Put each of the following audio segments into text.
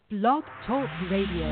Blog Talk Radio.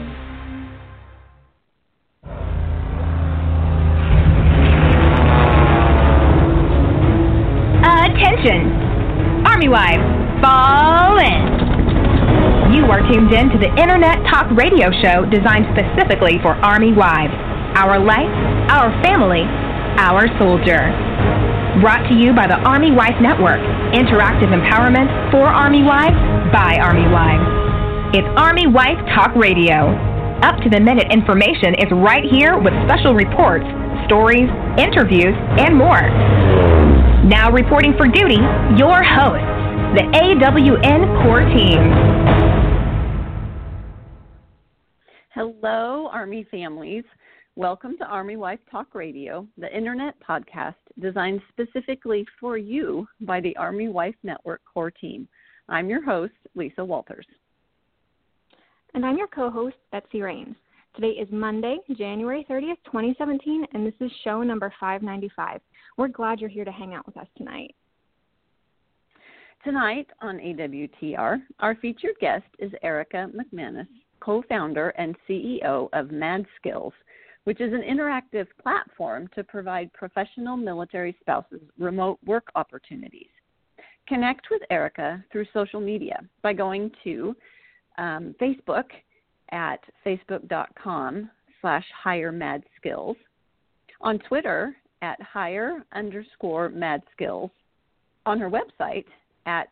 Attention! Army wives, fall in! You are tuned in to the Internet Talk Radio show designed specifically for Army wives. Our life, our family, our soldier. Brought to you by the Army Wife Network. Interactive empowerment for Army wives, by Army wives. It's Army Wife Talk Radio. Up-to-the-minute information is right here with special reports, stories, interviews, and more. Now reporting for duty, your hosts, the AWN Core Team. Hello, Army families. Welcome to Army Wife Talk Radio, the Internet podcast designed specifically for you by the Army Wife Network Core Team. I'm your host, Lisa Walters. And I'm your co-host, Betsy Rains. Today is Monday, January 30th, 2017, and this is show number 595. We're glad you're here to hang out with us tonight. Tonight on AWTR, our featured guest is Erica McManus, co-founder and CEO of Mad Skills, which is an interactive platform to provide professional military spouses remote work opportunities. Connect with Erica through social media by going to Facebook at facebook.com/HireMadSkills, on Twitter at @hire_madskills, on her website at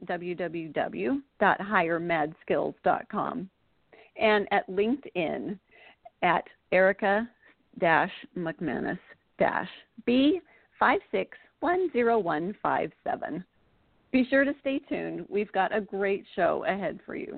www.hiremadskills.com, and at LinkedIn at Erica-McManus-B5610157. Be sure to stay tuned. We've got a great show ahead for you.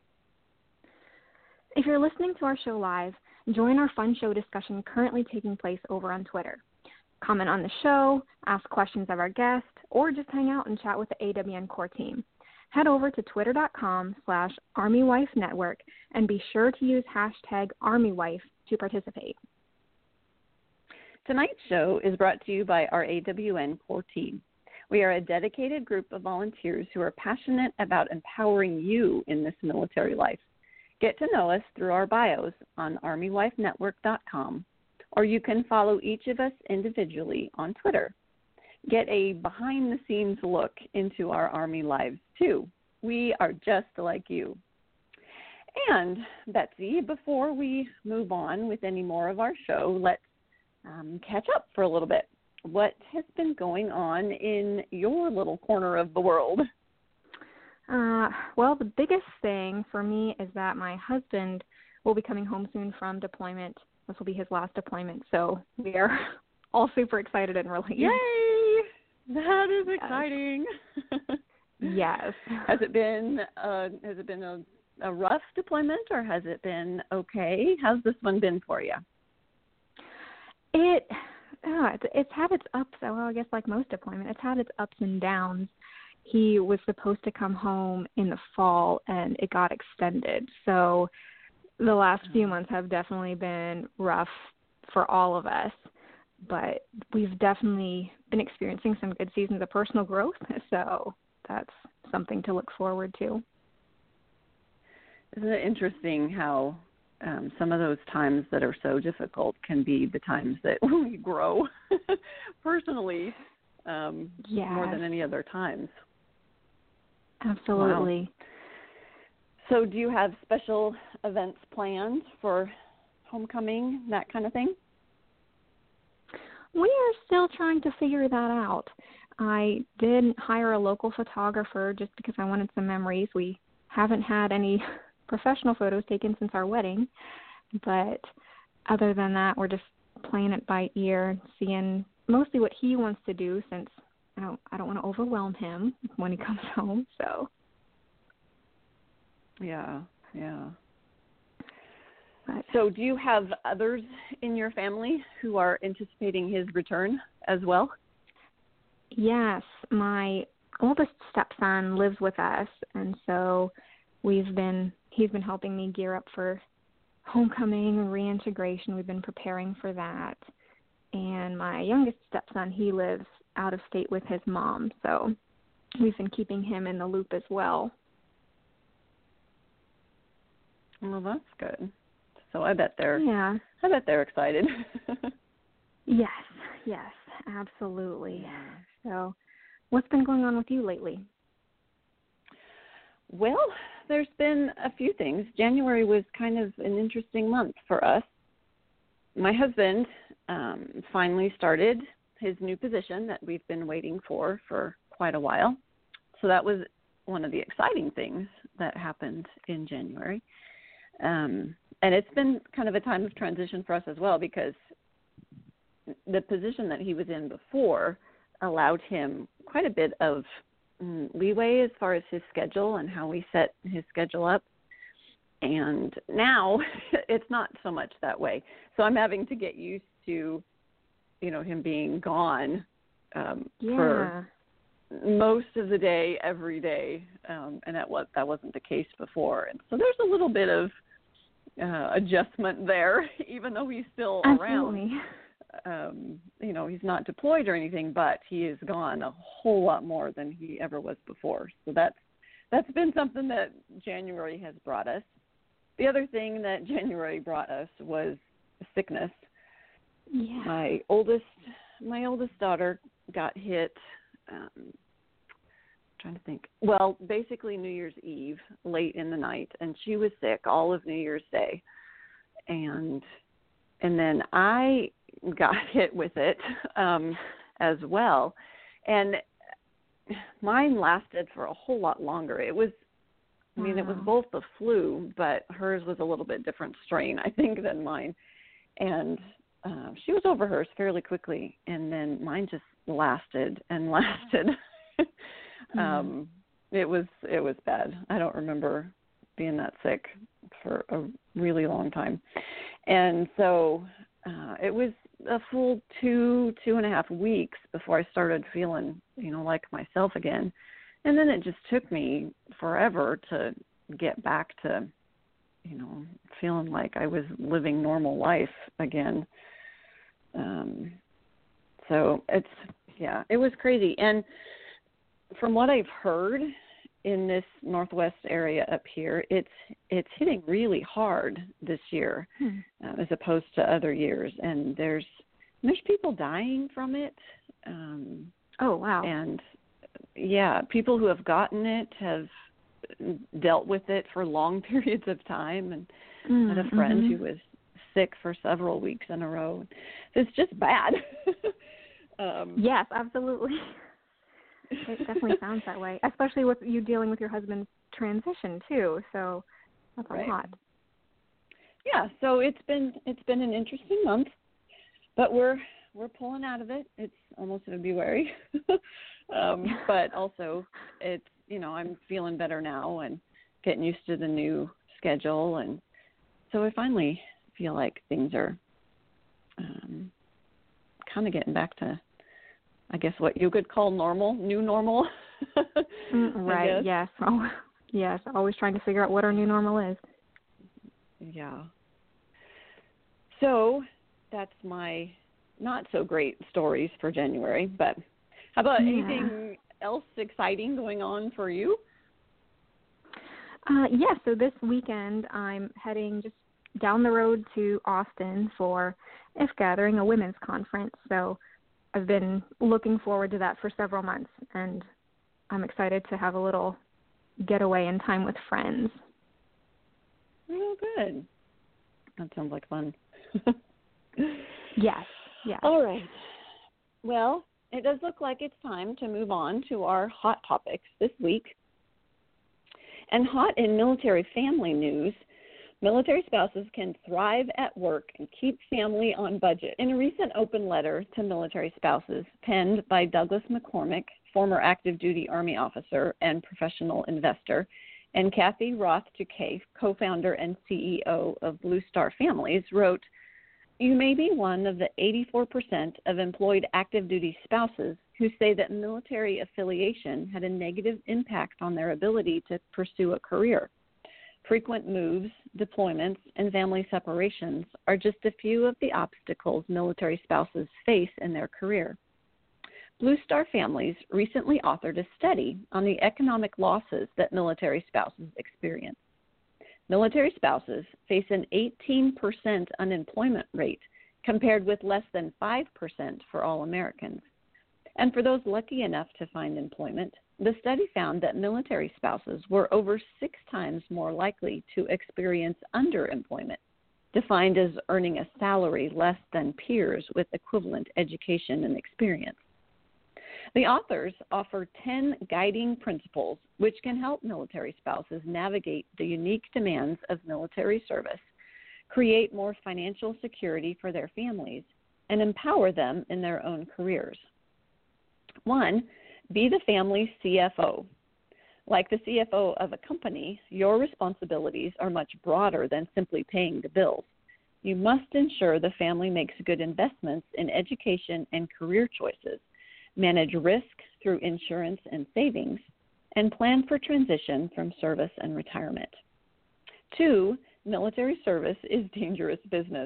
If you're listening to our show live, join our fun show discussion currently taking place over on Twitter. Comment on the show, ask questions of our guest, or just hang out and chat with the AWN Core Team. Head over to twitter.com/ArmyWifeNetwork and be sure to use hashtag ArmyWife to participate. Tonight's show is brought to you by our AWN Core Team. We are a dedicated group of volunteers who are passionate about empowering you in this military life. Get to know us through our bios on ArmyWifeNetwork.com, or you can follow each of us individually on Twitter. Get a behind-the-scenes look into our Army lives, too. We are just like you. And, Betsy, before we move on with any more of our show, let's catch up for a little bit. What has been going on in your little corner of the world? Well, the biggest thing for me is that my husband will be coming home soon from deployment. This will be his last deployment, so we are all super excited and relieved. Yay! That is exciting. Yes. Has it been a rough deployment, or has it been okay? How's this one been for you? It's had its ups. Well, I guess like most deployment, it's had its ups and downs. He was supposed to come home in the fall, and it got extended. So the last few months have definitely been rough for all of us, but we've definitely been experiencing some good seasons of personal growth, so that's something to look forward to. Isn't it interesting how some of those times that are so difficult can be the times that we grow personally more than any other times? Absolutely. Wow. So do you have special events planned for homecoming, that kind of thing? We are still trying to figure that out. I did hire a local photographer just because I wanted some memories. We haven't had any professional photos taken since our wedding, but other than that, we're just playing it by ear, seeing mostly what he wants to do since I don't want to overwhelm him when he comes home. So. Yeah. So do you have others in your family who are anticipating his return as well? Yes. My oldest stepson lives with us, and so he's been helping me gear up for homecoming and reintegration. We've been preparing for that. And my youngest stepson, he lives out of state with his mom, so we've been keeping him in the loop as well. Well, that's good. So I bet they're excited. Yes, absolutely. So, what's been going on with you lately? Well, there's been a few things. January was kind of an interesting month for us. My husband finally started his new position that we've been waiting for quite a while. So that was one of the exciting things that happened in January. And it's been kind of a time of transition for us as well, because the position that he was in before allowed him quite a bit of leeway as far as his schedule and how we set his schedule up. And now it's not so much that way. So I'm having to get used to, him being gone for most of the day, every day. And that wasn't the case before. And so there's a little bit of adjustment there, even though he's still Absolutely. around. He's not deployed or anything, but he is gone a whole lot more than he ever was before. So that's been something that January has brought us. The other thing that January brought us was sickness. Yeah. My oldest daughter got hit. Trying to think. Well, basically New Year's Eve, late in the night, and she was sick all of New Year's Day, and then I got hit with it as well, and mine lasted for a whole lot longer. It was both the flu, but hers was a little bit different strain, I think, than mine. And she was over hers fairly quickly, and then mine just lasted and lasted. It was bad. I don't remember being that sick for a really long time. And so it was a full 2.5 weeks before I started feeling, like myself again. And then it just took me forever to get back to, feeling like I was living normal life again. So it was crazy. And from what I've heard in this Northwest area up here, it's hitting really hard this year as opposed to other years. And there's people dying from it. Oh, wow. And people who have gotten it have dealt with it for long periods of time, and I had a friend who was sick for several weeks in a row. It's just bad. Yes, absolutely. It definitely sounds that way, especially with you dealing with your husband's transition too. So that's a lot. Yeah, so it's been an interesting month, but we're pulling out of it. It's almost February. But also it's, I'm feeling better now and getting used to the new schedule. And so I finally feel like things are kind of getting back to, I guess, what you could call normal, new normal. Right, yes. Oh, yes, always trying to figure out what our new normal is. Yeah. So that's my not so great stories for January, but how about anything else exciting going on for you? So this weekend I'm heading just down the road to Austin for If Gathering, a women's conference. So I've been looking forward to that for several months, and I'm excited to have a little getaway and time with friends. Oh, good. That sounds like fun. Yes. All right. Well, it does look like it's time to move on to our hot topics this week. And hot in military family news, military spouses can thrive at work and keep family on budget. In a recent open letter to military spouses penned by Douglas McCormick, former active duty Army officer and professional investor, and Kathy Roth-Duquet, co-founder and CEO of Blue Star Families, wrote, "You may be one of the 84% of employed active duty spouses who say that military affiliation had a negative impact on their ability to pursue a career. Frequent moves, deployments, and family separations are just a few of the obstacles military spouses face in their career. Blue Star Families recently authored a study on the economic losses that military spouses experience. Military spouses face an 18% unemployment rate compared with less than 5% for all Americans. And for those lucky enough to find employment, the study found that military spouses were over 6 times more likely to experience underemployment, defined as earning a salary less than peers with equivalent education and experience. The authors offer 10 guiding principles which can help military spouses navigate the unique demands of military service, create more financial security for their families, and empower them in their own careers. 1, be the family's CFO. Like the CFO of a company, your responsibilities are much broader than simply paying the bills. You must ensure the family makes good investments in education and career choices, manage risk through insurance and savings, and plan for transition from service and retirement. 2, military service is dangerous business.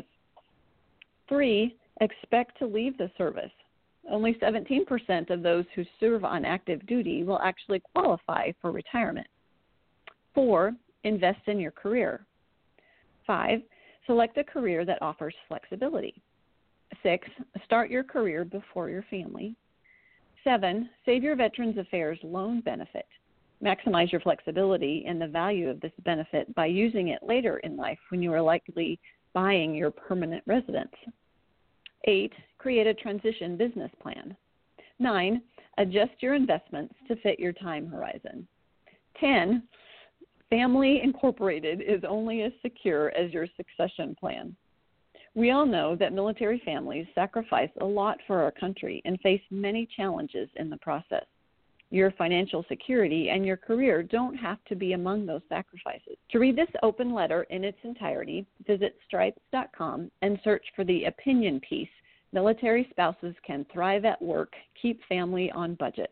3, expect to leave the service. Only 17% of those who serve on active duty will actually qualify for retirement. 4, invest in your career. 5, select a career that offers flexibility. 6, start your career before your family. 7, save your Veterans Affairs loan benefit. Maximize your flexibility and the value of this benefit by using it later in life when you are likely buying your permanent residence. 8, create a transition business plan. 9, adjust your investments to fit your time horizon. 10, Family Incorporated is only as secure as your succession plan. We all know that military families sacrifice a lot for our country and face many challenges in the process. Your financial security and your career don't have to be among those sacrifices. To read this open letter in its entirety, visit stripes.com and search for the opinion piece, Military Spouses Can Thrive at Work, Keep Family on Budget.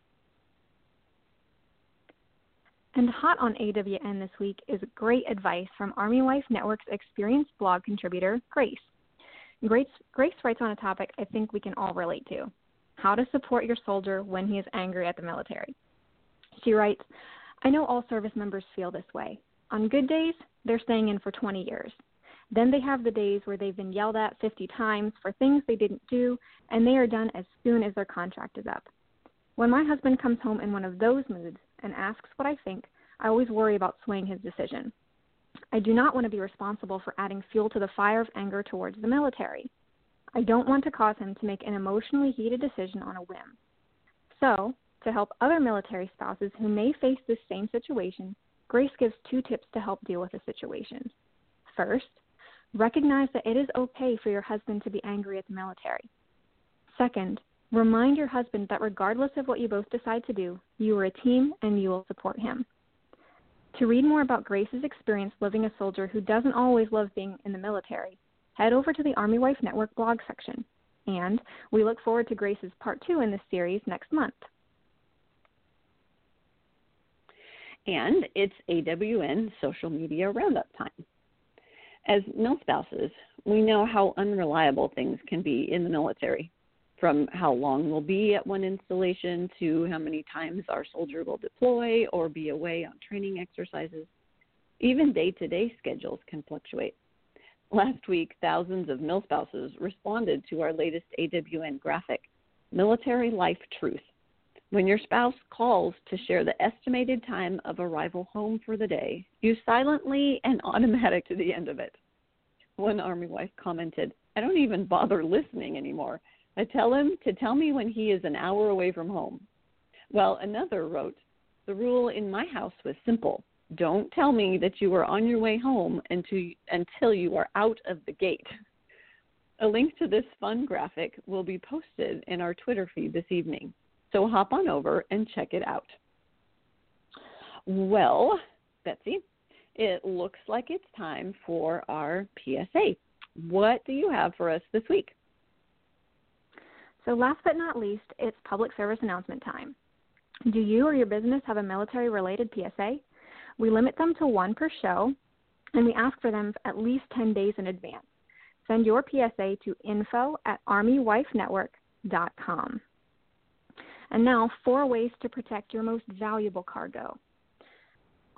And hot on AWN this week is great advice from Army Wife Network's experienced blog contributor, Grace. Grace writes on a topic I think we can all relate to: how to support your soldier when he is angry at the military. She writes, I know all service members feel this way. On good days, they're staying in for 20 years. Then they have the days where they've been yelled at 50 times for things they didn't do, and they are done as soon as their contract is up. When my husband comes home in one of those moods and asks what I think, I always worry about swaying his decision. I do not want to be responsible for adding fuel to the fire of anger towards the military. I don't want to cause him to make an emotionally heated decision on a whim. So, to help other military spouses who may face this same situation, Grace gives 2 tips to help deal with the situation. First, recognize that it is okay for your husband to be angry at the military. Second, remind your husband that regardless of what you both decide to do, you are a team and you will support him. To read more about Grace's experience living a soldier who doesn't always love being in the military, head over to the Army Wife Network blog section. And we look forward to Grace's part 2 in this series next month. And it's AWN Social Media Roundup time. As mil spouses, we know how unreliable things can be in the military, from how long we'll be at one installation to how many times our soldier will deploy or be away on training exercises. Even day-to-day schedules can fluctuate. Last week, thousands of mil spouses responded to our latest AWN graphic, Military Life Truth. When your spouse calls to share the estimated time of arrival home for the day, you silently and automatic to the end of it. One Army wife commented, I don't even bother listening anymore. I tell him to tell me when he is an hour away from home. Well, another wrote, the rule in my house was simple. Don't tell me that you are on your way home until you are out of the gate. A link to this fun graphic will be posted in our Twitter feed this evening. So hop on over and check it out. Well, Betsy, it looks like it's time for our PSA. What do you have for us this week? So last but not least, it's public service announcement time. Do you or your business have a military-related PSA? We limit them to 1 per show, and we ask for them at least 10 days in advance. Send your PSA to info@armywifenetwork.com. And now, 4 ways to protect your most valuable cargo.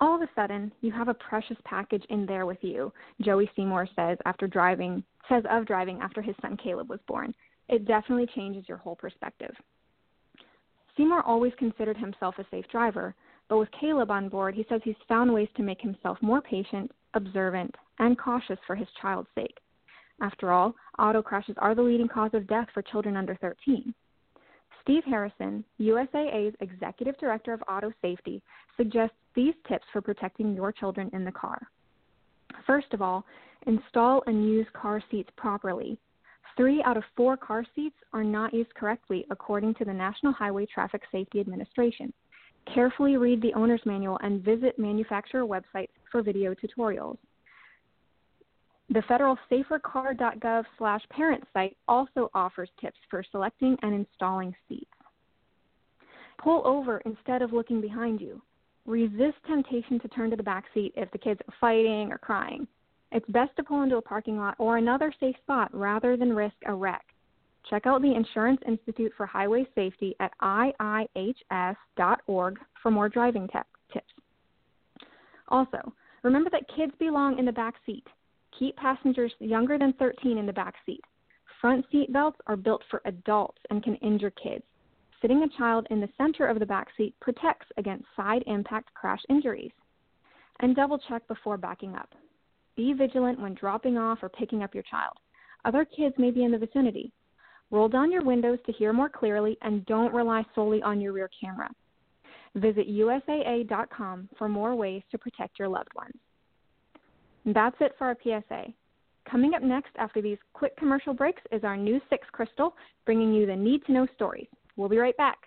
All of a sudden, you have a precious package in there with you, Joey Seymour says of driving after his son Caleb was born. It definitely changes your whole perspective. Seymour always considered himself a safe driver, but with Caleb on board, he says he's found ways to make himself more patient, observant, and cautious for his child's sake. After all, auto crashes are the leading cause of death for children under 13. Steve Harrison, USAA's Executive Director of Auto Safety, suggests these tips for protecting your children in the car. First of all, install and use car seats properly. 3 out of 4 car seats are not used correctly, according to the National Highway Traffic Safety Administration. Carefully read the owner's manual and visit manufacturer websites for video tutorials. The federal safercar.gov/parent site also offers tips for selecting and installing seats. Pull over instead of looking behind you. Resist temptation to turn to the back seat if the kids are fighting or crying. It's best to pull into a parking lot or another safe spot rather than risk a wreck. Check out the Insurance Institute for Highway Safety at iihs.org for more driving tips. Also, remember that kids belong in the back seat. Keep passengers younger than 13 in the back seat. Front seat belts are built for adults and can injure kids. Sitting a child in the center of the back seat protects against side impact crash injuries. And double check before backing up. Be vigilant when dropping off or picking up your child. Other kids may be in the vicinity. Roll down your windows to hear more clearly and don't rely solely on your rear camera. Visit USAA.com for more ways to protect your loved ones. And that's it for our PSA. Coming up next after these quick commercial breaks is our News 6 Crystal, bringing you the need-to-know stories. We'll be right back.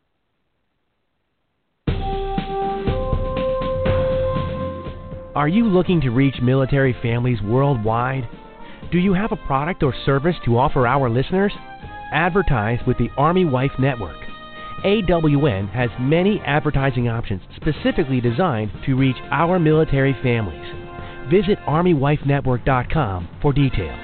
Are you looking to reach military families worldwide? Do you have a product or service to offer our listeners? Advertise with the Army Wife Network. AWN has many advertising options specifically designed to reach our military families. Visit ArmyWifeNetwork.com for details.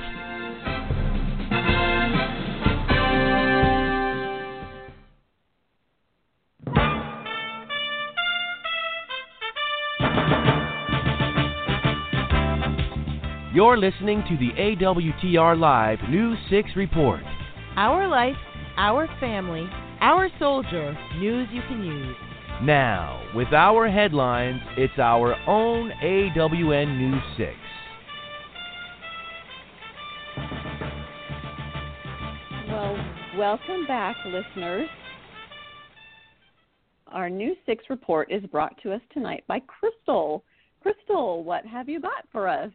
You're listening to the AWTR Live News 6 Report. Our life, our family, our soldier, news you can use. Now, with our headlines, it's our own AWN News 6. Well, welcome back, listeners. Our News 6 report is brought to us tonight by Crystal. Crystal, what have you got for us?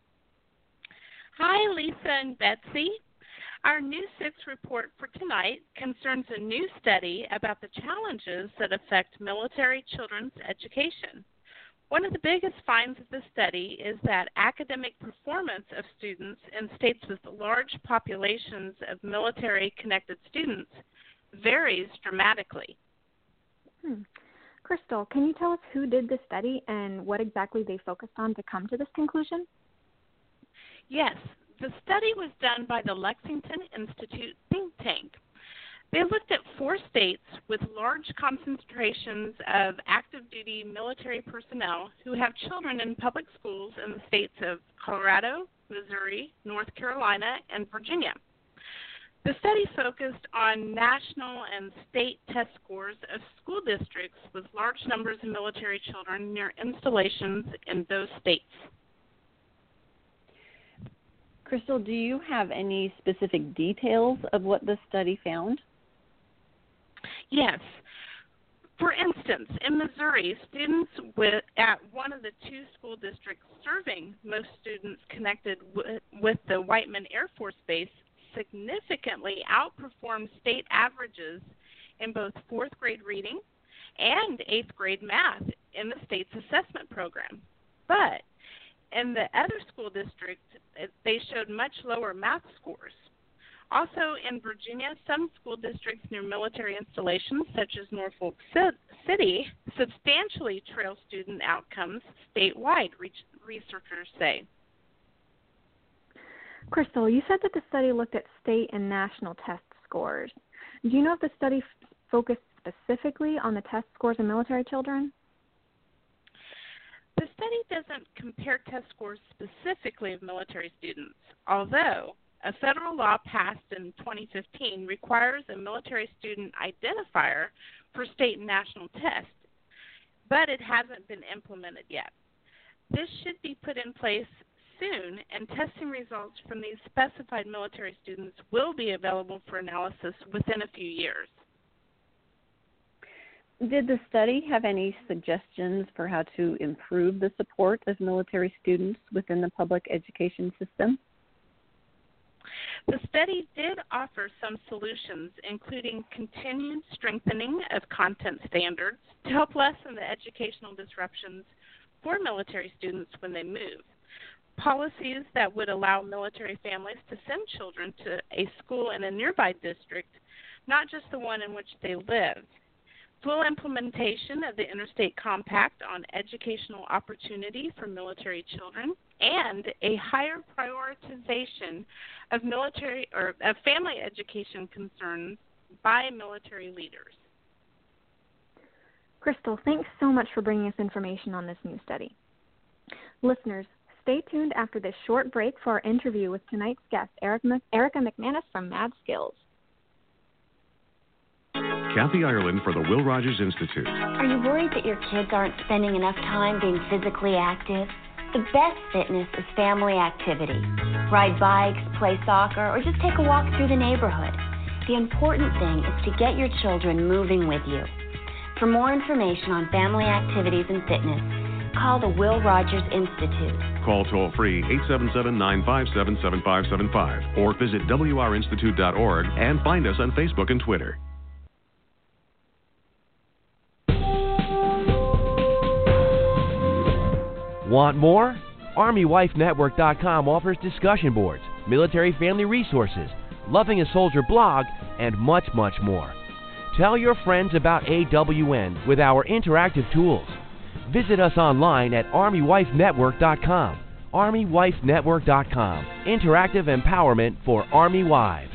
Hi, Lisa and Betsy. Our News 6 report for tonight concerns a new study about the challenges that affect military children's education. One of the biggest finds of the study is that academic performance of students in states with large populations of military-connected students varies dramatically. Crystal, can you tell us who did this study and what exactly they focused on to come to this conclusion? Yes, the study was done by the Lexington Institute think tank. They looked at 4 states with large concentrations of active duty military personnel who have children in public schools in the states of Colorado, Missouri, North Carolina, and Virginia. The study focused on national and state test scores of school districts with large numbers of military children near installations in those states. Crystal, do you have any specific details of what the study found? Yes. For instance, in Missouri, students at one of the 2 school districts serving most students connected with the Whiteman Air Force Base significantly outperformed state averages in both 4th grade reading and 8th grade math in the state's assessment program. But in the other school districts, they showed much lower math scores. Also in Virginia, some school districts near military installations, such as Norfolk City, substantially trail student outcomes statewide, researchers say. Crystal, you said that the study looked at state and national test scores. Do you know if the study focused specifically on the test scores of military children? The study doesn't compare test scores specifically of military students, although a federal law passed in 2015 requires a military student identifier for state and national tests, but it hasn't been implemented yet. This should be put in place soon, and testing results from these specified military students will be available for analysis within a few years. Did the study have any suggestions for how to improve the support of military students within the public education system? The study did offer some solutions, including continued strengthening of content standards to help lessen the educational disruptions for military students when they move, policies that would allow military families to send children to a school in a nearby district, not just the one in which they live, full implementation of the Interstate Compact on educational opportunity for military children, and a higher prioritization of military or of family education concerns by military leaders. Crystal, thanks so much for bringing us information on this new study. Listeners, stay tuned after this short break for our interview with tonight's guest, Erica McManus from Mad Skills. Kathy Ireland for the Will Rogers Institute. Are you worried that your kids aren't spending enough time being physically active? The best fitness is family activity. Ride bikes, play soccer, or just take a walk through the neighborhood. The important thing is to get your children moving with you. For more information on family activities and fitness, call the Will Rogers Institute. Call toll-free 877-957-7575 or visit wrinstitute.org and find us on Facebook and Twitter. Want more? ArmyWifeNetwork.com offers discussion boards, military family resources, Loving a Soldier blog, and much, much more. Tell your friends about AWN with our interactive tools. Visit us online at ArmyWifeNetwork.com. ArmyWifeNetwork.com. Interactive empowerment for Army wives.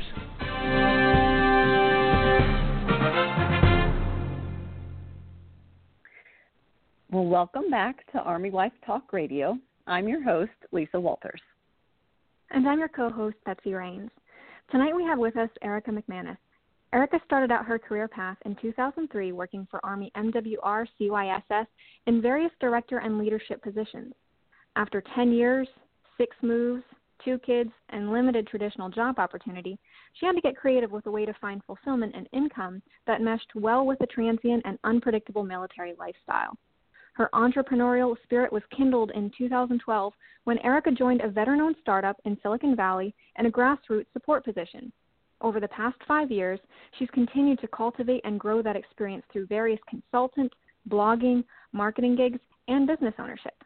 Well, welcome back to Army Wife Talk Radio. I'm your host, Lisa Walters. And I'm your co-host, Betsy Rains. Tonight we have with us Erica McManus. Erica started out her career path in 2003 working for Army MWR CYSS in various director and leadership positions. After 10 years, 6 moves, 2 kids, and limited traditional job opportunity, she had to get creative with a way to find fulfillment and income that meshed well with the transient and unpredictable military lifestyle. Her entrepreneurial spirit was kindled in 2012 when Erica joined a veteran-owned startup in Silicon Valley in a grassroots support position. Over the past 5 years, she's continued to cultivate and grow that experience through various consultant, blogging, marketing gigs, and business ownership.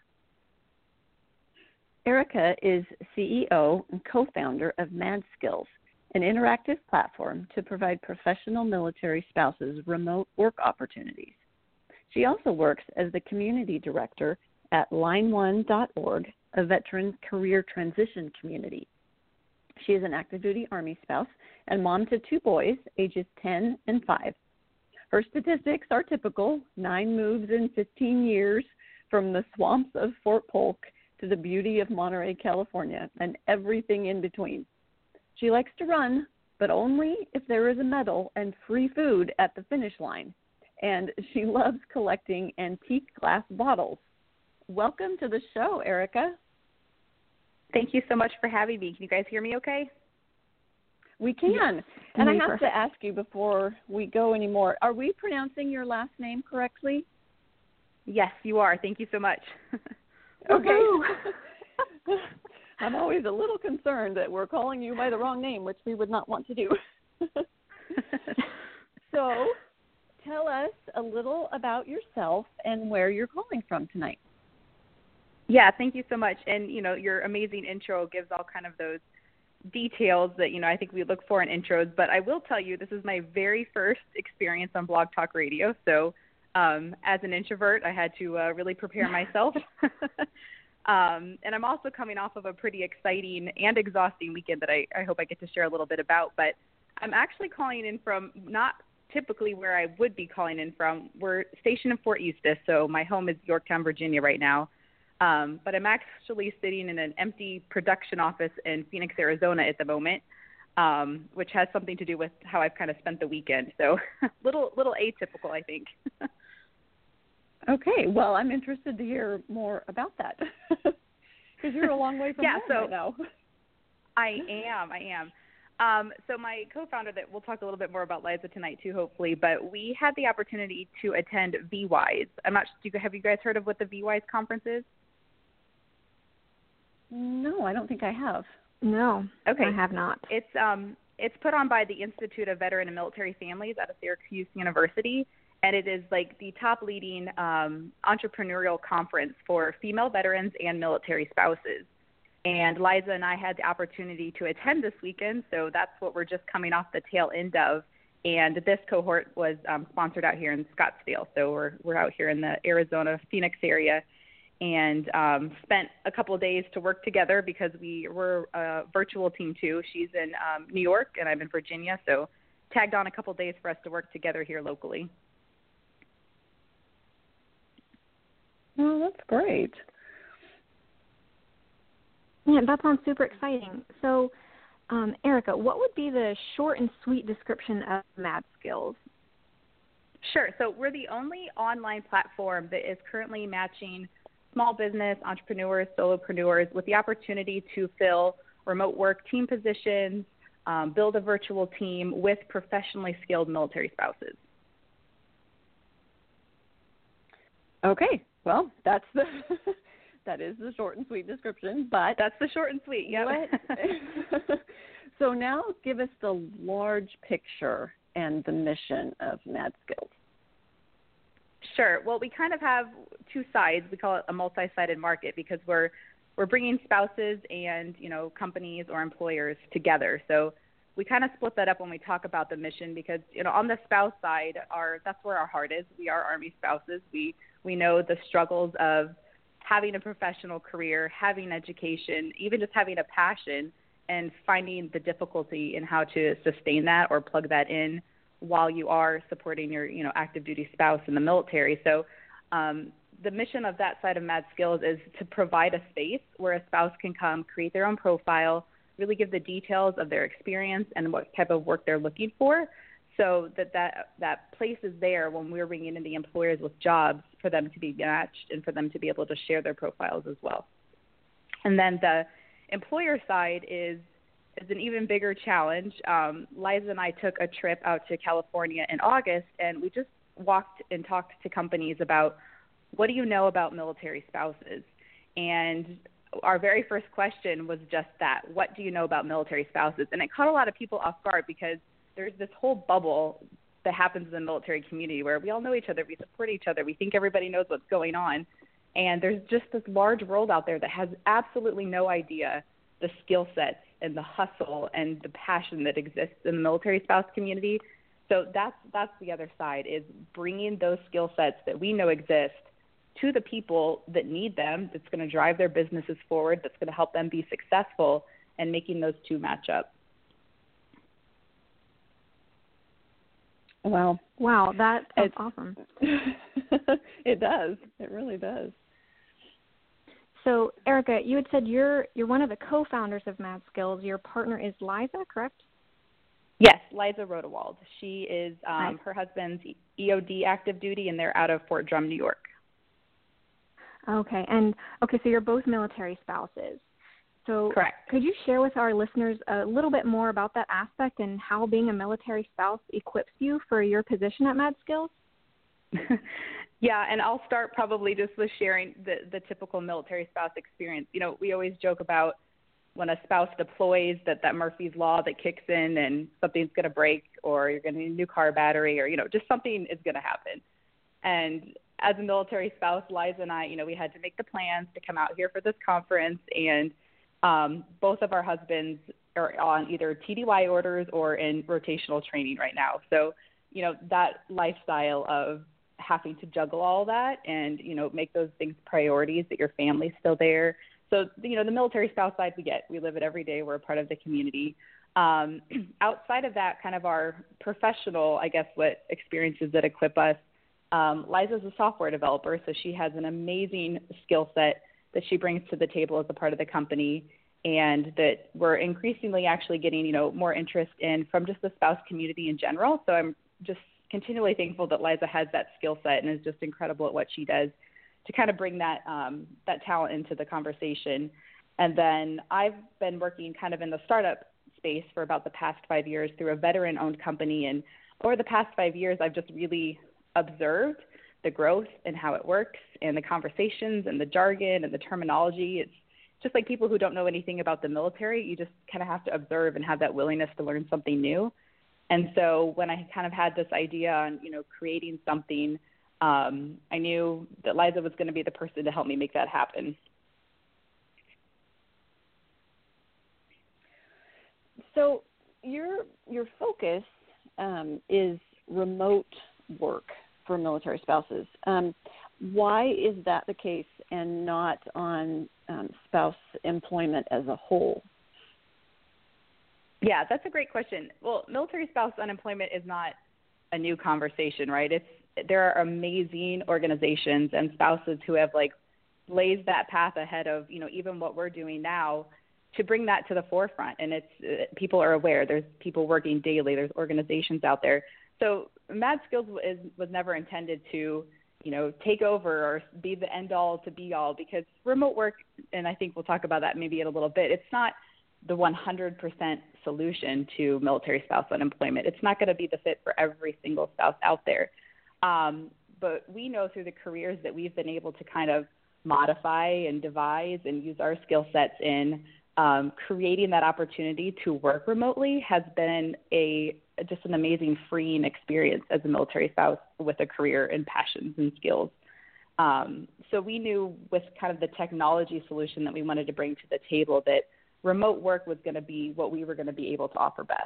Erica is CEO and co-founder of Mad Skills, an interactive platform to provide professional military spouses remote work opportunities. She also works as the community director at line1.org, a veteran career transition community. She is an active duty Army spouse and mom to 2 boys, ages 10 and 5. Her statistics are typical: 9 moves in 15 years, from the swamps of Fort Polk to the beauty of Monterey, California, and everything in between. She likes to run, but only if there is a medal and free food at the finish line. And she loves collecting antique glass bottles. Welcome to the show, Erica. Thank you so much for having me. Can you guys hear me okay? We can. Yes. And I have to ask you before we go any more, are we pronouncing your last name correctly? Yes, you are. Thank you so much. Okay. I'm always a little concerned that we're calling you by the wrong name, which we would not want to do. So, tell us a little about yourself and where you're calling from tonight. Yeah, thank you so much. And, you know, your amazing intro gives all kind of those details that, you know, I think we look for in intros. But I will tell you, this is my very first experience on Blog Talk Radio. So as an introvert, I had to really prepare myself. And I'm also coming off of a pretty exciting and exhausting weekend that I hope I get to share a little bit about. But I'm actually calling in from not typically where I would be calling in from. We're stationed in Fort Eustis, so my home is Yorktown, Virginia right now. But I'm actually sitting in an empty production office in Phoenix, Arizona at the moment, which has something to do with how I've kind of spent the weekend. So little atypical, I think. Okay, well, I'm interested to hear more about that because you're a long way from home right now. I am. So my co-founder, that we'll talk a little bit more about Liza tonight too, hopefully, but we had the opportunity to attend VWise. I'm not sure, have you guys heard of what the VWise conference is? No, I don't think I have. No, okay. I have not. It's put on by the Institute of Veteran and Military Families out of Syracuse University, and it is like the top leading entrepreneurial conference for female veterans and military spouses. And Liza and I had the opportunity to attend this weekend, so that's what we're just coming off the tail end of. And this cohort was sponsored out here in Scottsdale, so we're out here in the Arizona, Phoenix area, and spent a couple of days to work together because we were a virtual team too. She's in New York, and I'm in Virginia, so tagged on a couple of days for us to work together here locally. Oh, that's great. Yeah, that sounds super exciting. So, Erica, what would be the short and sweet description of Mad Skills? Sure. So we're the only online platform that is currently matching small business entrepreneurs, solopreneurs with the opportunity to fill remote work team positions, build a virtual team with professionally skilled military spouses. Okay. Well, that's that is the short and sweet description, but that's the short and sweet. Yeah. So now give us the large picture and the mission of Mad Skills. Sure. Well, we kind of have two sides. We call it a multi-sided market because we're bringing spouses and, companies or employers together. So we kind of split that up when we talk about the mission because, on the spouse side, that's where our heart is. We are Army spouses. We know the struggles of having a professional career, having education, even just having a passion, and finding the difficulty in how to sustain that or plug that in while you are supporting your, active duty spouse in the military. So the mission of that side of Mad Skills is to provide a space where a spouse can come, create their own profile, really give the details of their experience and what type of work they're looking for, so that place is there when we're bringing in the employers with jobs for them to be matched and for them to be able to share their profiles as well. And then the employer side is an even bigger challenge. Liza and I took a trip out to California in August, and we just walked and talked to companies about what do you know about military spouses? And our very first question was just that, what do you know about military spouses? And it caught a lot of people off guard because there's this whole bubble that happens in the military community where we all know each other, we support each other, we think everybody knows what's going on. And there's just this large world out there that has absolutely no idea the skill sets and the hustle and the passion that exists in the military spouse community. So that's the other side, is bringing those skill sets that we know exist to the people that need them, that's going to drive their businesses forward, that's going to help them be successful, and making those two match up. Wow, that sounds awesome. It does. It really does. So, Erica, you had said you're one of the co-founders of Mad Skills. Your partner is Liza, correct? Yes, Liza Rodewald. She is her husband's EOD active duty, and they're out of Fort Drum, New York. Okay, so you're both military spouses. So correct. Could you share with our listeners a little bit more about that aspect and how being a military spouse equips you for your position at Mad Skills? Yeah, and I'll start probably just with sharing the typical military spouse experience. We always joke about when a spouse deploys that Murphy's Law that kicks in and something's going to break, or you're going to need a new car battery, or, just something is going to happen. And as a military spouse, Liza and I, we had to make the plans to come out here for this conference, and both of our husbands are on either TDY orders or in rotational training right now. So, that lifestyle of having to juggle all that and, make those things priorities, that your family's still there. So, the military spouse side we live it every day. We're a part of the community. Outside of that, kind of our professional, I guess, what experiences that equip us, Liza's a software developer, so she has an amazing skill set that she brings to the table as a part of the company, and that we're increasingly actually getting, you know, more interest in from just the spouse community in general. So I'm just continually thankful that Liza has that skill set and is just incredible at what she does to kind of bring that that talent into the conversation. And then I've been working kind of in the startup space for about the past 5 years through a veteran-owned company. And over the past 5 years, I've just really observed the growth and how it works and the conversations and the jargon and the terminology. It's just like people who don't know anything about the military. You just kind of have to observe and have that willingness to learn something new. And so when I kind of had this idea on, you know, creating something, I knew that Liza was going to be the person to help me make that happen. So your focus is remote work for military spouses. Why is that the case and not on spouse employment as a whole? Yeah, that's a great question. Well, military spouse unemployment is not a new conversation, right? There are amazing organizations and spouses who have like blazed that path ahead of, you know, even what we're doing now to bring that to the forefront. And it's people are aware. There's people working daily. There's organizations out there. So Mad Skills was never intended to, you know, take over or be the end all to be all, because remote work, and I think we'll talk about that maybe in a little bit, it's not the 100% solution to military spouse unemployment. It's not going to be the fit for every single spouse out there. But we know through the careers that we've been able to kind of modify and devise and use our skill sets in creating that opportunity to work remotely has been just an amazing freeing experience as a military spouse with a career and passions and skills. So we knew with kind of the technology solution that we wanted to bring to the table that remote work was going to be what we were going to be able to offer best.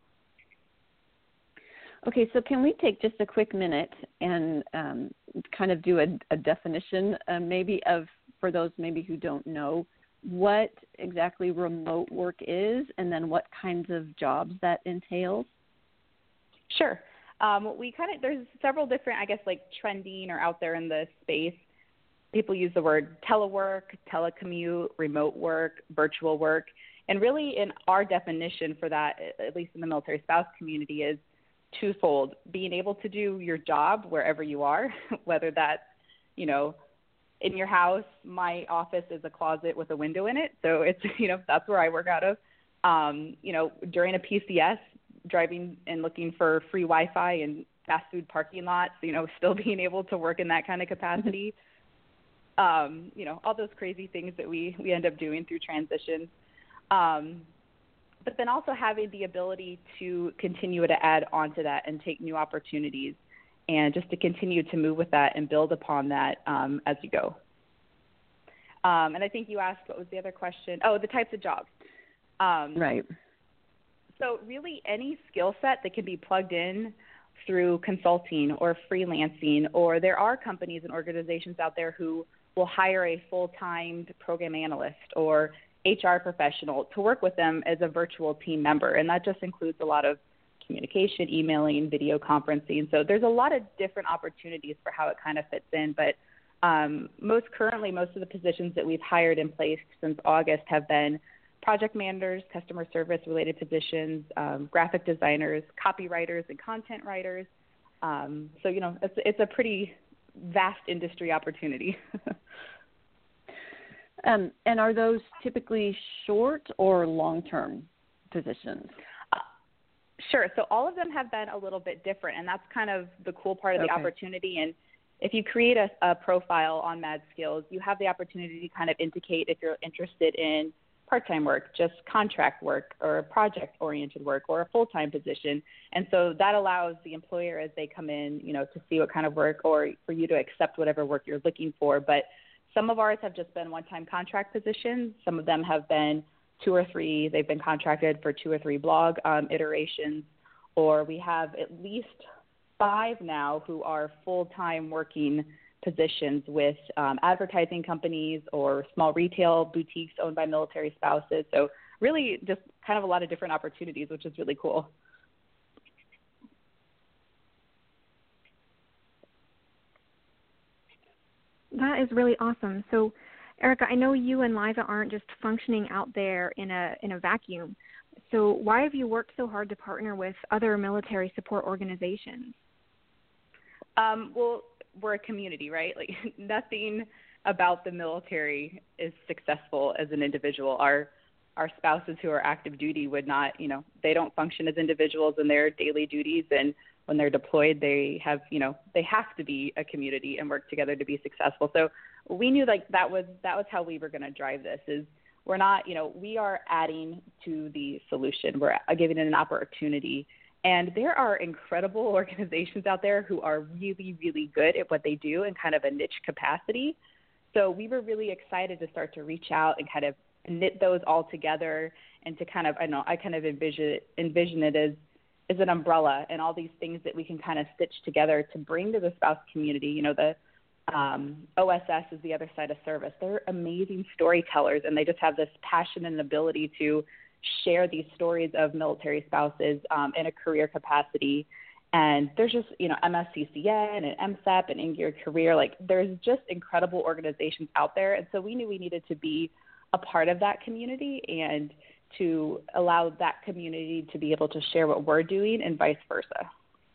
Okay, so can we take just a quick minute and kind of do a definition maybe of, for those maybe who don't know, what exactly remote work is and then what kinds of jobs that entails? Sure. There's several different, I guess, like trending or out there in the space. People use the word telework, telecommute, remote work, virtual work. And really in our definition for that, at least in the military spouse community, is twofold: being able to do your job wherever you are, whether that's, you know, in your house. My office is a closet with a window in it. So it's, you know, that's where I work out of. You know, during a PCS, driving and looking for free Wi-Fi and fast food parking lots, you know, still being able to work in that kind of capacity. You know, all those crazy things that we end up doing through transitions. But then also having the ability to continue to add on to that and take new opportunities and just to continue to move with that and build upon that as you go. And I think you asked, what was the other question? Oh, the types of jobs. Right. So really any skill set that can be plugged in through consulting or freelancing, or there are companies and organizations out there who will hire a full-time program analyst or HR professional to work with them as a virtual team member. And that just includes a lot of communication, emailing, video conferencing. So there's a lot of different opportunities for how it kind of fits in. But most of the positions that we've hired in place since August have been project managers, customer service related positions, graphic designers, copywriters, and content writers. So, you know, it's a pretty vast industry opportunity. And are those typically short or long-term positions? Sure. So all of them have been a little bit different, and that's kind of the cool part of the opportunity. And if you create a profile on Mad Skills, you have the opportunity to kind of indicate if you're interested in part-time work, just contract work, or project-oriented work, or a full-time position. And so that allows the employer, as they come in, you know, to see what kind of work, or for you to accept whatever work you're looking for. But some of ours have just been one-time contract positions. Some of them have been 2 or 3. They've been contracted for 2 or 3 blog iterations, or we have at least 5 now who are full-time working positions with advertising companies or small retail boutiques owned by military spouses. So really just kind of a lot of different opportunities, which is really cool. That is really awesome. So Erica, I know you and Liza aren't just functioning out there in a vacuum. So why have you worked so hard to partner with other military support organizations? Well, we're a community, right? Like nothing about the military is successful as an individual. Our spouses who are active duty would not, they don't function as individuals in their daily duties, and when they're deployed, they have to be a community and work together to be successful. So we knew like that was how we were going to drive this. Is we're not, we are adding to the solution. We're giving it an opportunity. And there are incredible organizations out there who are really, really good at what they do in kind of a niche capacity. So we were really excited to start to reach out and kind of knit those all together and to kind of, I kind of envision it as an umbrella and all these things that we can kind of stitch together to bring to the spouse community. The OSS is the other side of service. They're amazing storytellers, and they just have this passion and ability to share these stories of military spouses in a career capacity. And there's just, MSCCN and MSEP and In Gear Career, like there's just incredible organizations out there. And so we knew we needed to be a part of that community and to allow that community to be able to share what we're doing and vice versa.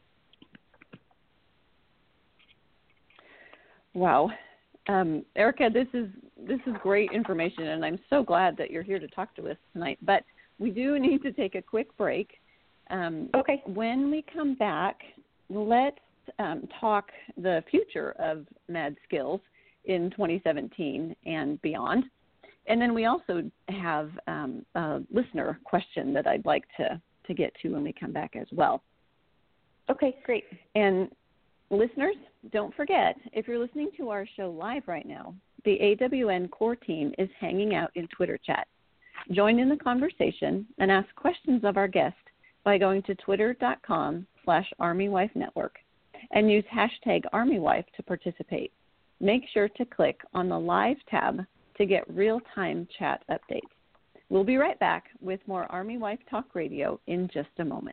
Wow. Erica, this is great information, and I'm so glad that you're here to talk to us tonight. But we do need to take a quick break. Okay. When we come back, let's talk the future of MADskills in 2017 and beyond. And then we also have a listener question that I'd like to get to when we come back as well. Okay, great. And listeners, don't forget, if you're listening to our show live right now, the AWN core team is hanging out in Twitter chat. Join in the conversation and ask questions of our guest by going to twitter.com/ArmyWifeNetwork and use hashtag ArmyWife to participate. Make sure to click on the Live tab to get real-time chat updates. We'll be right back with more Army Wife Talk Radio in just a moment.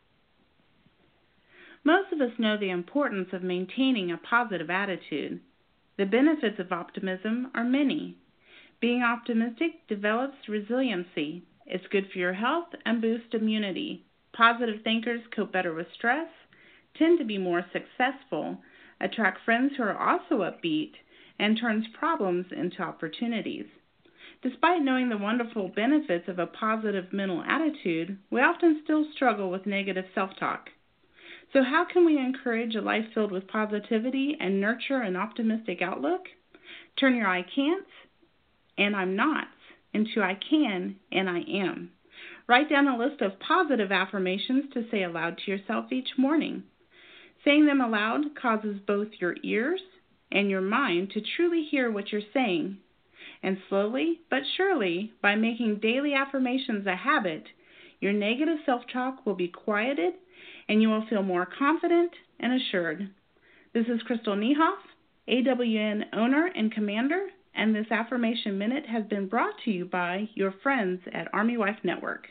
Most of us know the importance of maintaining a positive attitude. The benefits of optimism are many. Being optimistic develops resiliency. It's good for your health and boosts immunity. Positive thinkers cope better with stress, tend to be more successful, attract friends who are also upbeat, and turns problems into opportunities. Despite knowing the wonderful benefits of a positive mental attitude, we often still struggle with negative self-talk. So how can we encourage a life filled with positivity and nurture an optimistic outlook? Turn your I can'ts and I'm nots into I can and I am. Write down a list of positive affirmations to say aloud to yourself each morning. Saying them aloud causes both your ears and your mind to truly hear what you're saying. And slowly but surely, by making daily affirmations a habit, your negative self-talk will be quieted and you will feel more confident and assured. This is Crystal Niehoff, AWN owner and commander, and this Affirmation Minute has been brought to you by your friends at Army Wife Network.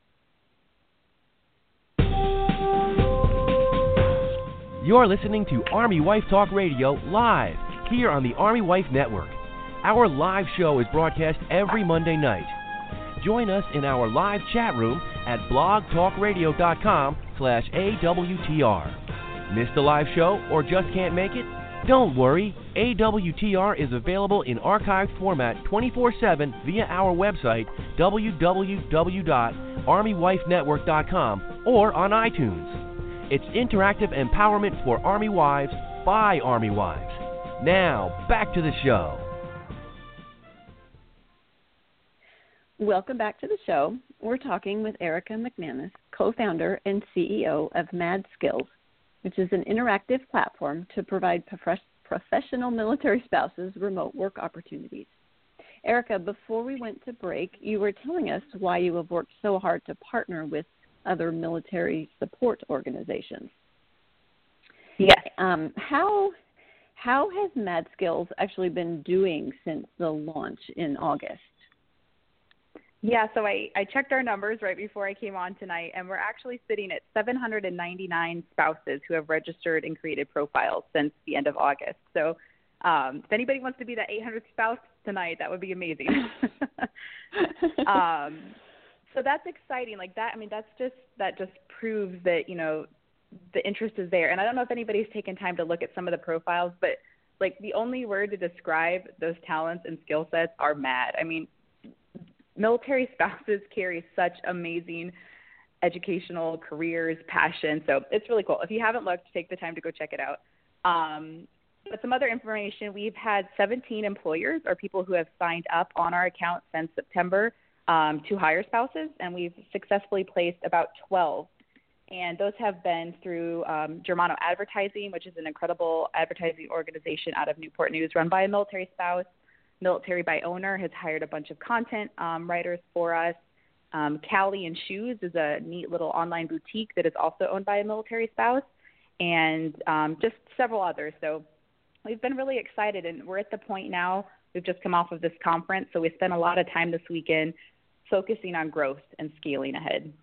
You're listening to Army Wife Talk Radio live here on the Army Wife Network. Our live show is broadcast every Monday night. Join us in our live chat room at blogtalkradio.com/AWTR. Missed a live show or just can't make it? Don't worry. AWTR is available in archived format 24/7 via our website, www.armywifenetwork.com, or on iTunes. It's interactive empowerment for Army wives by Army wives. Now, back to the show. Welcome back to the show. We're talking with Erica McManus, co-founder and CEO of MADskills, which is an interactive platform to provide professional military spouses remote work opportunities. Erica, before we went to break, you were telling us why you have worked so hard to partner with other military support organizations. Yes. How has MADskills actually been doing since the launch in August? Yeah, so I checked our numbers right before I came on tonight, and we're actually sitting at 799 spouses who have registered and created profiles since the end of August. So if anybody wants to be that 800th spouse, tonight. That would be amazing. So that's exciting. Like that, I mean, that just proves that, you know, the interest is there. And I don't know if anybody's taken time to look at some of the profiles, but like the only word to describe those talents and skill sets are mad. I mean, military spouses carry such amazing educational careers, passion. So it's really cool. If you haven't looked, take the time to go check it out. But some other information, we've had 17 employers or people who have signed up on our account since September to hire spouses, and we've successfully placed about 12. And those have been through Germano Advertising, which is an incredible advertising organization out of Newport News run by a military spouse. Military by Owner has hired a bunch of content writers for us. Callie and Shoes is a neat little online boutique that is also owned by a military spouse, and just several others. So we've been really excited, and we're at the point now, we've just come off of this conference, so we spent a lot of time this weekend focusing on growth and scaling ahead.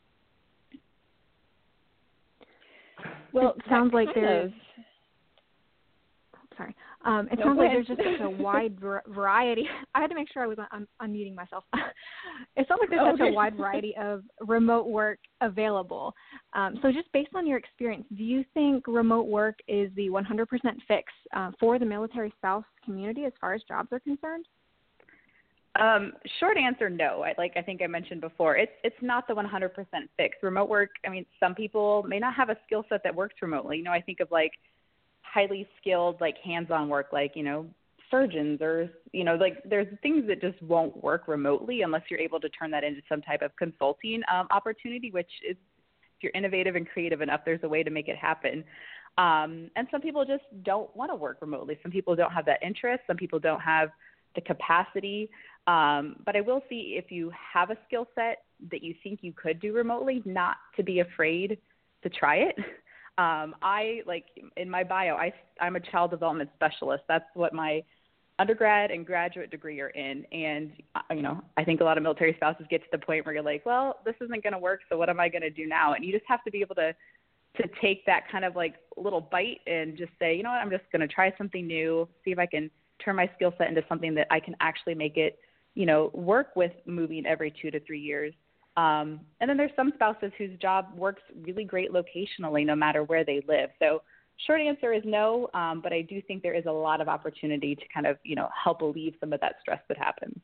Well, it sounds like there's – sorry. It sounds like there's just such a wide variety. I had to make sure I was unmuting myself. It sounds like there's such a wide variety of remote work available. So just based on your experience, do you think remote work is the 100% fix for the military spouse community as far as jobs are concerned? Short answer, no. I think I mentioned before, it's not the 100% fix. Remote work, I mean, some people may not have a skill set that works remotely. You know, I think of like highly skilled, like hands-on work, like, you know, surgeons or, you know, like there's things that just won't work remotely unless you're able to turn that into some type of consulting opportunity, which is, if you're innovative and creative enough, there's a way to make it happen. And some people just don't want to work remotely. Some people don't have that interest. Some people don't have the capacity. But I will see, if you have a skill set that you think you could do remotely, not to be afraid to try it. I, like in my bio, I'm a child development specialist. That's what my undergrad and graduate degree are in. And, you know, I think a lot of military spouses get to the point where you're like, well, this isn't going to work, so what am I going to do now? And you just have to be able to take that kind of like little bite and just say, you know what, I'm just going to try something new, see if I can turn my skill set into something that I can actually make it, you know, work with moving every 2 to 3 years. And then there's some spouses whose job works really great locationally, no matter where they live. So short answer is no, but I do think there is a lot of opportunity to kind of, you know, help alleviate some of that stress that happens.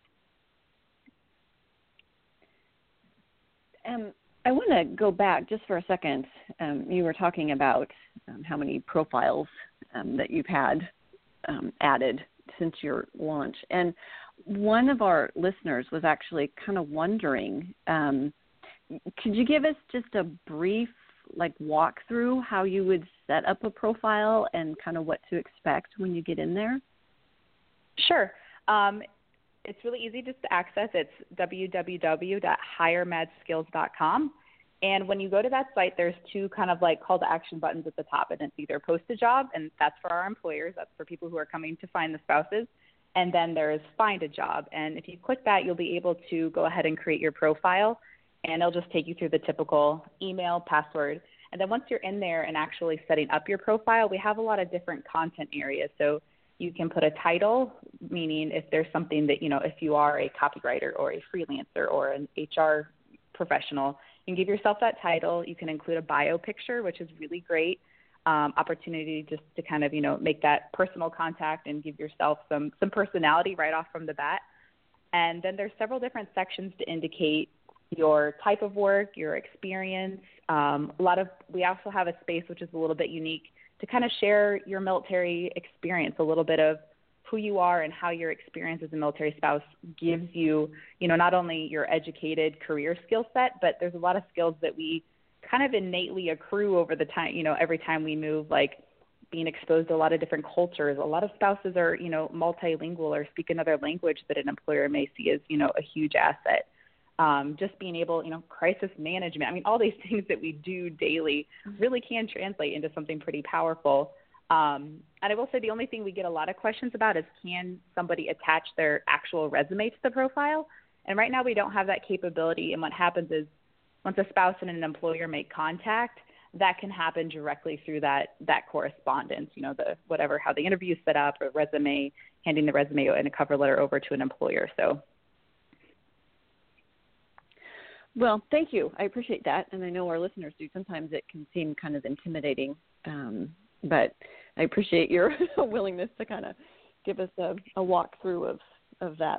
I want to go back just for a second. You were talking about how many profiles that you've had added since your launch. And one of our listeners was actually kind of wondering, could you give us just a brief walkthrough how you would set up a profile and kind of what to expect when you get in there? Sure. It's really easy just to access. It's www.hiremadskills.com. And when you go to that site, there's two kind of like call to action buttons at the top. And it's either post a job, and that's for our employers. That's for people who are coming to find the spouses. And then there's find a job. And if you click that, you'll be able to go ahead and create your profile. And it'll just take you through the typical email, password. And then once you're in there and actually setting up your profile, we have a lot of different content areas. So you can put a title, meaning if there's something that, you know, if you are a copywriter or a freelancer or an HR professional, you can give yourself that title. You can include a bio picture, which is really great. Opportunity just to kind of, you know, make that personal contact and give yourself some personality right off from the bat. And then there's several different sections to indicate your type of work, your experience. We also have a space which is a little bit unique to kind of share your military experience, a little bit of who you are and how your experience as a military spouse gives you, you know, not only your educated career skill set, but there's a lot of skills that we kind of innately accrue over the time, you know, every time we move, like being exposed to a lot of different cultures. A lot of spouses are, you know, multilingual or speak another language that an employer may see as, you know, a huge asset. Just being able, you know, crisis management. I mean, all these things that we do daily really can translate into something pretty powerful. And I will say the only thing we get a lot of questions about is, can somebody attach their actual resume to the profile? And right now we don't have that capability. And what happens is, once a spouse and an employer make contact, that can happen directly through that correspondence, you know, how the interview is set up, or resume, handing the resume and a cover letter over to an employer. So. Well, thank you. I appreciate that. And I know our listeners do. Sometimes it can seem kind of intimidating, but I appreciate your willingness to kind of give us a walkthrough of that.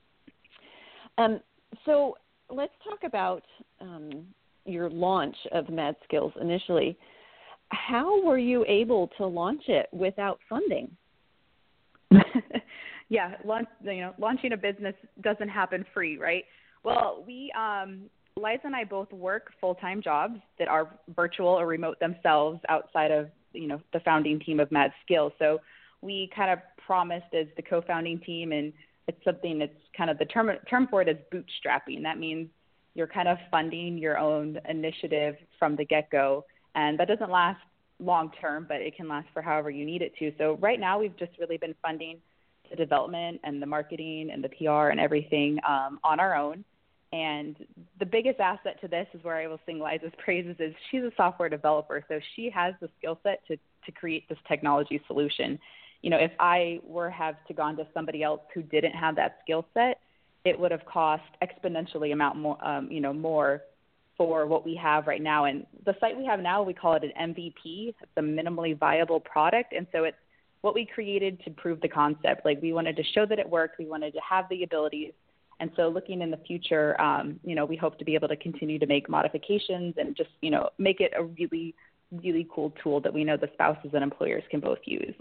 So let's talk about your launch of Mad Skills initially. How were you able to launch it without funding? Yeah, launching a business doesn't happen free, right? Well, Liza and I both work full-time jobs that are virtual or remote themselves outside of, you know, the founding team of Mad Skills. So we kind of promised as the co-founding team, and it's something that's kind of the term for it is bootstrapping. That means you're kind of funding your own initiative from the get-go, and that doesn't last long-term, but it can last for however you need it to. So right now we've just really been funding the development and the marketing and the PR and everything on our own. And the biggest asset to this is where I will sing Liza's praises is she's a software developer, so she has the skill set to create this technology solution. You know, if I have to gone to somebody else who didn't have that skill set, it would have cost exponentially more for what we have right now. And the site we have now, we call it an MVP. It's a minimally viable product. And so it's what we created to prove the concept. Like, we wanted to show that it worked. We wanted to have the abilities. And so looking in the future, we hope to be able to continue to make modifications and just, you know, make it a really, really cool tool that we know the spouses and employers can both use.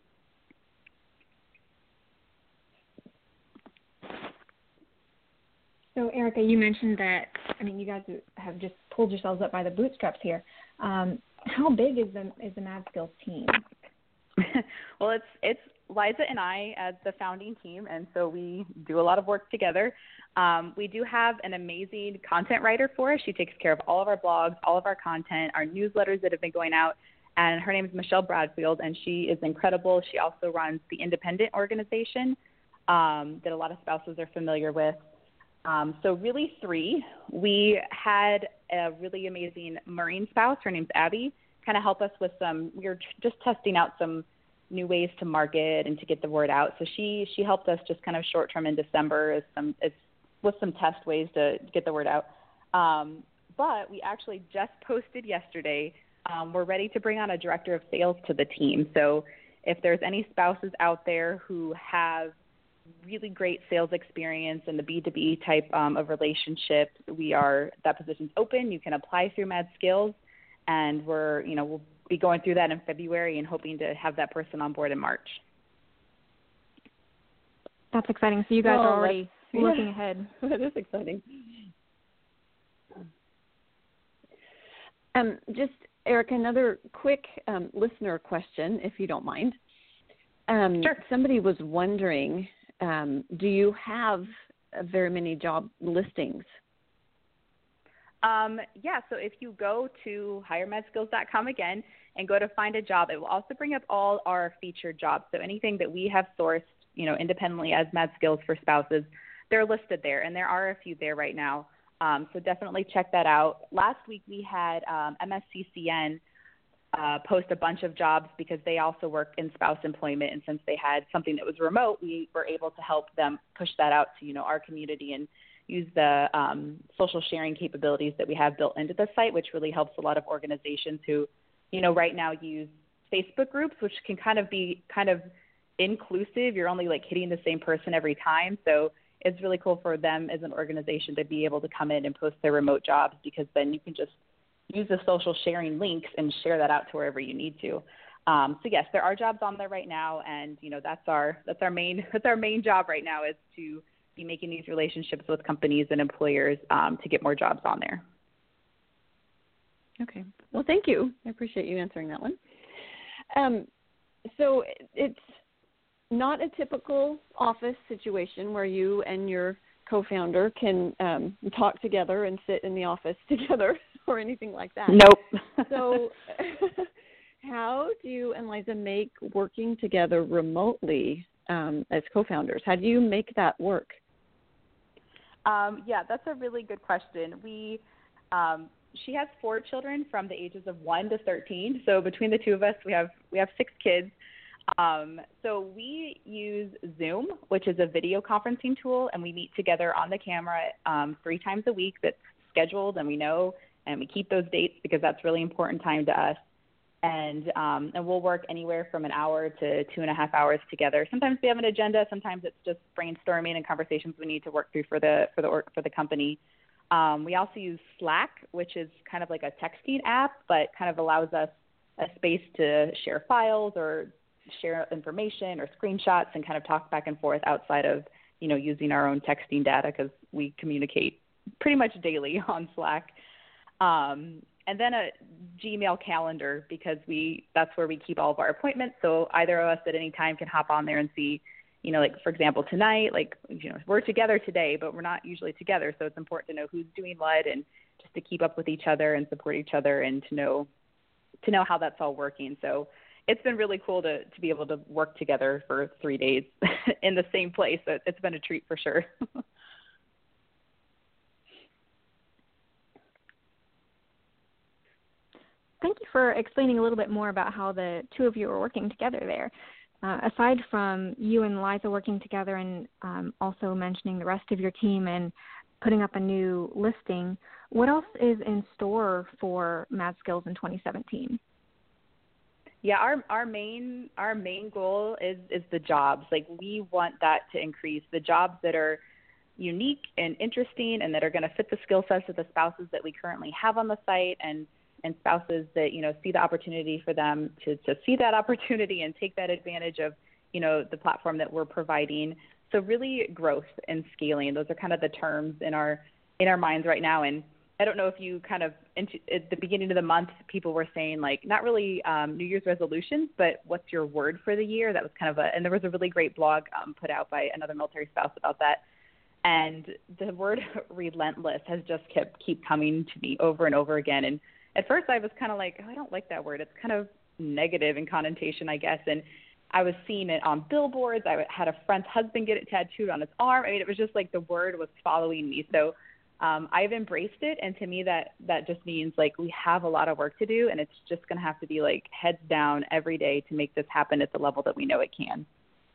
So, Erica, you mentioned that, you guys have just pulled yourselves up by the bootstraps here. How big is the Mad Skills team? Well, it's Liza and I as the founding team, and so we do a lot of work together. We do have an amazing content writer for us. She takes care of all of our blogs, all of our content, our newsletters that have been going out, and her name is Michelle Bradfield, and she is incredible. She also runs the Independent organization that a lot of spouses are familiar with. So really three. We had a really amazing Marine spouse. Her name's Abby. Kind of help us with we were just testing out some new ways to market and to get the word out. So she helped us just kind of short term in December with some test ways to get the word out. But we actually just posted yesterday. We're ready to bring on a director of sales to the team. So if there's any spouses out there who have really great sales experience in the B2B type of relationships, that position's open. You can apply through Mad Skills, and we'll be going through that in February and hoping to have that person on board in March. That's exciting. So you guys are already looking ahead. That is exciting. Just, Eric, another quick listener question, if you don't mind. Sure. Somebody was wondering, do you have very many job listings? Yeah, so if you go to HireMadSkills.com again and go to find a job, it will also bring up all our featured jobs. So anything that we have sourced, independently as Mad Skills for spouses, they're listed there, and there are a few there right now. So definitely check that out. Last week we had MSCCN post a bunch of jobs because they also work in spouse employment, and since they had something that was remote, we were able to help them push that out to our community and use the social sharing capabilities that we have built into the site, which really helps a lot of organizations who right now use Facebook groups, which can kind of inclusive. You're only hitting the same person every time, so it's really cool for them as an organization to be able to come in and post their remote jobs, because then you can just use the social sharing links and share that out to wherever you need to. So yes, there are jobs on there right now, and that's our main job right now, is to be making these relationships with companies and employers to get more jobs on there. Okay. Well, thank you. I appreciate you answering that one. So it's not a typical office situation where you and your co-founder can talk together and sit in the office together or anything like that. Nope. So how do you and Liza make working together remotely as co-founders? How do you make that work? Yeah, that's a really good question. We she has 4 children from the ages of 1 to 13. So between the two of us, we have 6 kids. So we use Zoom, which is a video conferencing tool, and we meet together on the camera 3 times a week. That's scheduled, and we know, and we keep those dates because that's really important time to us. And we'll work anywhere from an hour to 2.5 hours together. Sometimes we have an agenda. Sometimes it's just brainstorming and conversations we need to work through for the company. We also use Slack, which is kind of like a texting app, but kind of allows us a space to share files or share information or screenshots and kind of talk back and forth outside of, using our own texting data, because we communicate pretty much daily on Slack. And then a Gmail calendar, because that's where we keep all of our appointments. So either of us at any time can hop on there and see, like, for example, tonight, we're together today, but we're not usually together. So it's important to know who's doing what, and just to keep up with each other and support each other, and to know how that's all working. So it's been really cool to be able to work together for 3 days in the same place. So it's been a treat for sure. Thank you for explaining a little bit more about how the two of you are working together there. Aside from you and Liza working together and also mentioning the rest of your team and putting up a new listing, what else is in store for Mad Skills in 2017? Yeah, our main goal is the jobs. Like, we want that to increase. The jobs that are unique and interesting and that are going to fit the skill sets of the spouses that we currently have on the site, and spouses that, see the opportunity for them to see that opportunity and take that advantage of, the platform that we're providing. So really growth and scaling, those are kind of the terms in our minds right now. And I don't know if you kind of, at the beginning of the month, people were saying, like, not really New Year's resolutions, but what's your word for the year? That was kind of and there was a really great blog put out by another military spouse about that. And the word relentless has just keep coming to me over and over again. And at first I was kind of like, I don't like that word. It's kind of negative in connotation, I guess. And I was seeing it on billboards. I had a friend's husband get it tattooed on his arm. I mean, it was just like the word was following me. So I've embraced it. And to me, that just means, like, we have a lot of work to do, and it's just going to have to be, like, heads down every day to make this happen at the level that we know it can.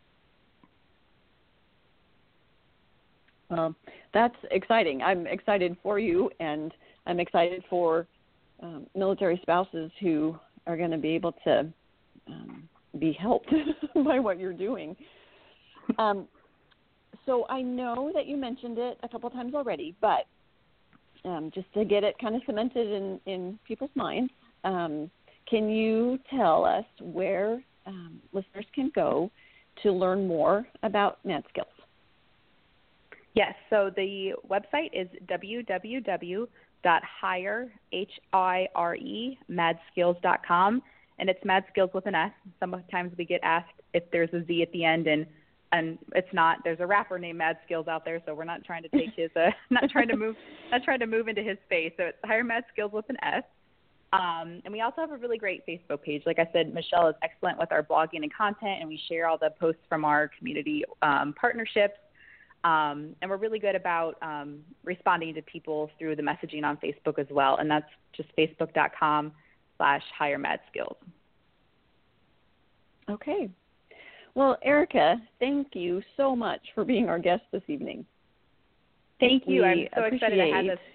That's exciting. I'm excited for you, and I'm excited for military spouses who are going to be able to be helped by what you're doing. So I know that you mentioned it a couple times already, but just to get it kind of cemented in people's minds, can you tell us where listeners can go to learn more about Mad Skills? Yes, so the website is www.hiremadskills.com, and it's Mad Skills with an S. Sometimes we get asked if there's a Z at the end, and it's not. There's a rapper named Mad Skills out there, so we're not trying to take his not trying to move into his space. So it's Hire Mad Skills with an S. And we also have a really great Facebook page. Like I said, Michelle is excellent with our blogging and content, and we share all the posts from our community partnerships. And we're really good about responding to people through the messaging on Facebook as well. And that's just facebook.com/HireMadSkills. Okay. Well, Erica, thank you so much for being our guest this evening. Thank you. I'm so excited to have this.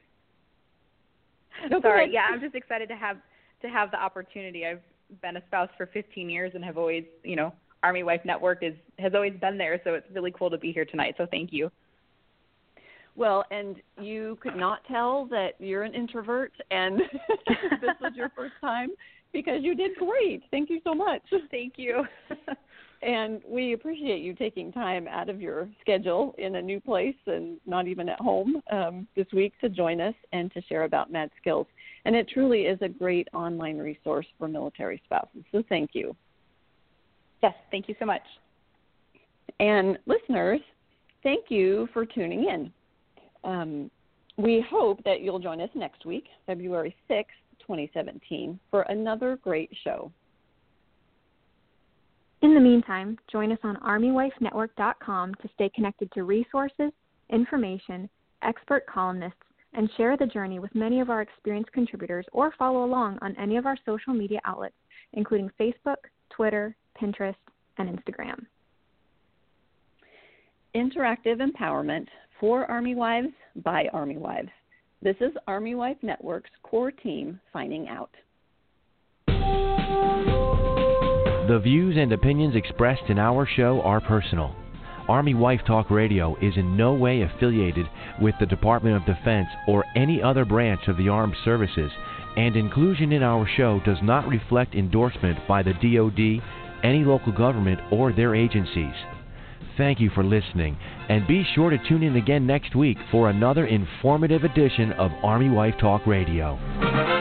Sorry. Yeah, I'm just excited to have the opportunity. I've been a spouse for 15 years and have always, Army Wife Network has always been there, so it's really cool to be here tonight. So thank you. Well, and you could not tell that you're an introvert and this was your first time, because you did great. Thank you so much. Thank you. And we appreciate you taking time out of your schedule in a new place and not even at home this week to join us and to share about Mad Skills. And it truly is a great online resource for military spouses. So thank you. Yes, thank you so much. And listeners, thank you for tuning in. We hope that you'll join us next week, February 6th, 2017, for another great show. In the meantime, join us on ArmyWifeNetwork.com to stay connected to resources, information, expert columnists, and share the journey with many of our experienced contributors, or follow along on any of our social media outlets, including Facebook, Twitter, Pinterest, and Instagram. Interactive empowerment for Army Wives by Army Wives. This is Army Wife Network's core team signing out. The views and opinions expressed in our show are personal. Army Wife Talk Radio is in no way affiliated with the Department of Defense or any other branch of the armed services, and inclusion in our show does not reflect endorsement by the DoD, any local government, or their agencies. Thank you for listening, and be sure to tune in again next week for another informative edition of Army Wife Talk Radio.